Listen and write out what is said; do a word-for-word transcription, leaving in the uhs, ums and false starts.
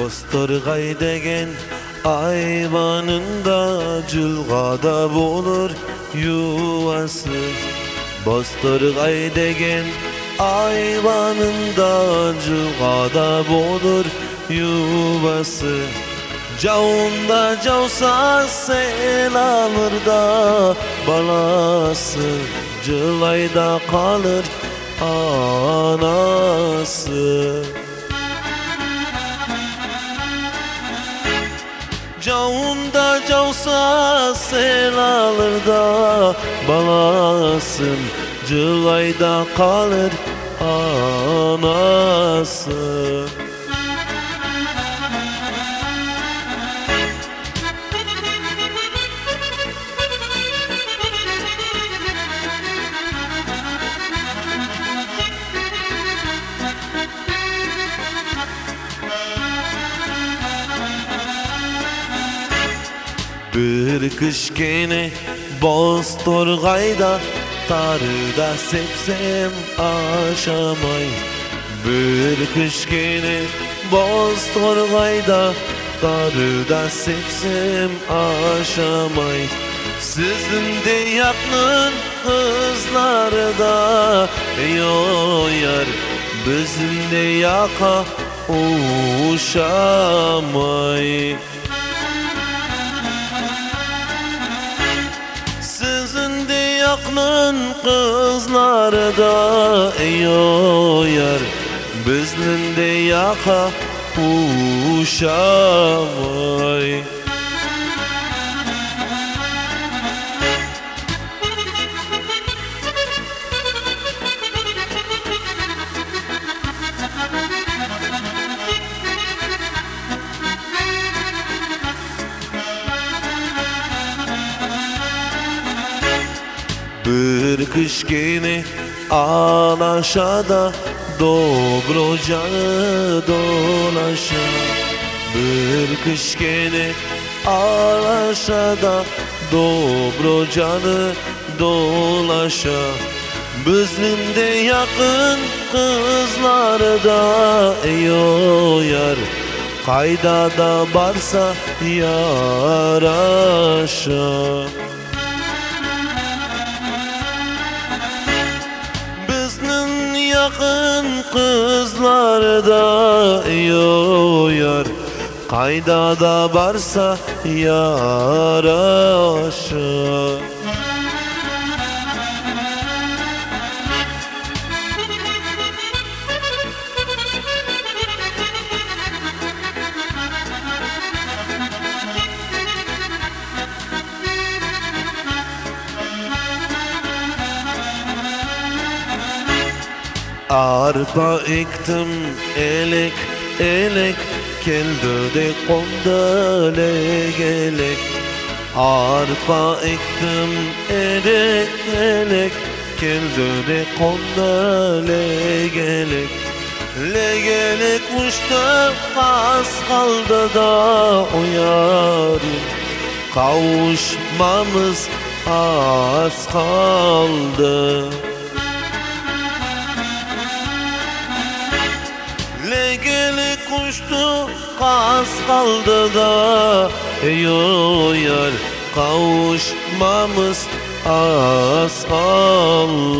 Bostorgay degen ayvanında cılgada bolur yuvası. Bostorgay degen ayvanında cılgada bolur yuvası. Cavunda cavsa sel alır da balası, cılayda kalır anası. Cavunda cavsa sel alır da balasın, cılayda kalır anası. Bir kış gene Bostorgayda tarıda sepsem aşamay. Bir kış gene Bostorgayda tarıda sepsem aşamay. Sizin de yakın kızları da yoyar, bizim de yaka uşamay. Yakın kızları da yoyar, biznin de yaka uşamay. Bir kış gene Alaşa'da Dobrocanı dolaşa. Bir kış gene Alaşa'da Dobrocanı dolaşa. Bizim de yakın kızları da yoyar, kayda da barsa yaraşa. Yakın kızlar da yoyar, kayda da barsa yaraşa. Arpa ektim elek elek, keldi de kondu legelek. Arpa ektim elek elek, keldi de kondu legelek. Legelek uçtu az kaldı da o yarim, kavuşmamız az kaldı. Legelek uçtu az kaldı da yoyar, kavuşmamız az kaldı.